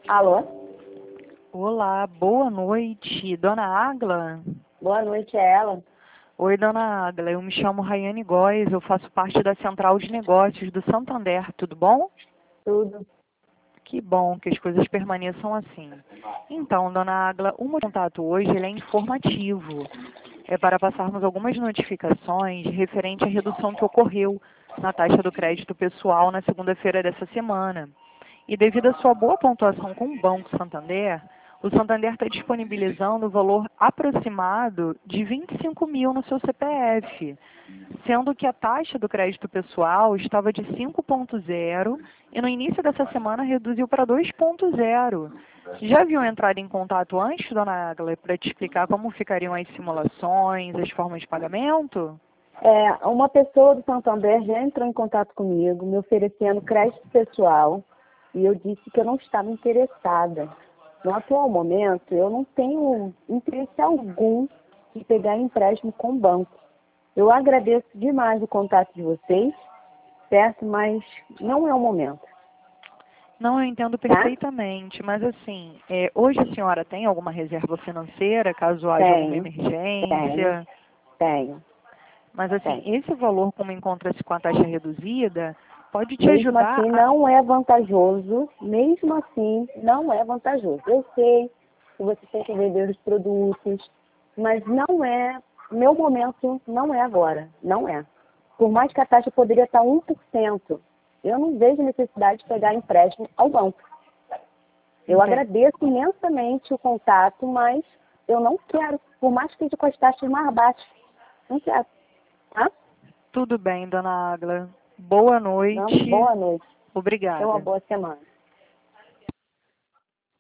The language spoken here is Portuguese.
Alô? Olá, boa noite, dona Agla. Boa noite, é ela. Oi, dona Agla, eu me chamo Raiane Góes, eu faço parte da Central de Negócios do Santander, tudo bom? Tudo. Que bom que as coisas permaneçam assim. Então, dona Agla, o meu contato hoje ele é informativo. É para passarmos algumas notificações referente à redução que ocorreu na taxa do crédito pessoal na segunda-feira dessa semana. E devido à sua boa pontuação com o Banco Santander, o Santander está disponibilizando o valor aproximado de 25 mil no seu CPF, sendo que a taxa do crédito pessoal estava de 5,0 e no início dessa semana reduziu para 2,0. Já haviam entrado em contato antes, dona Agla, para te explicar como ficariam as simulações, as formas de pagamento? Uma pessoa do Santander já entrou em contato comigo, me oferecendo crédito pessoal, e eu disse que eu não estava interessada. No atual momento, eu não tenho interesse algum em pegar empréstimo com o banco. Eu agradeço demais o contato de vocês, certo? Mas não é o momento, Não, eu entendo tá? perfeitamente, mas assim, hoje a senhora tem alguma reserva financeira, caso haja alguma Tenho, tenho, emergência? tenho, Mas assim, tenho. esse valor, como encontra-se com a taxa reduzida, pode te Mesmo ajudar assim, a... não é vantajoso. Mesmo assim, não é vantajoso. Eu sei que você tem que vender os produtos, mas não é. Meu momento não é agora. Não é. Por mais que a taxa poderia estar 1%, eu não vejo necessidade de pegar empréstimo ao banco. Eu Enten- agradeço imensamente o contato, mas eu não quero. Por mais que seja com as taxas mais baixas, não quero. Tá? Tudo bem, dona Agla. Boa Então, noite. boa noite. Tenha uma Obrigada. boa semana.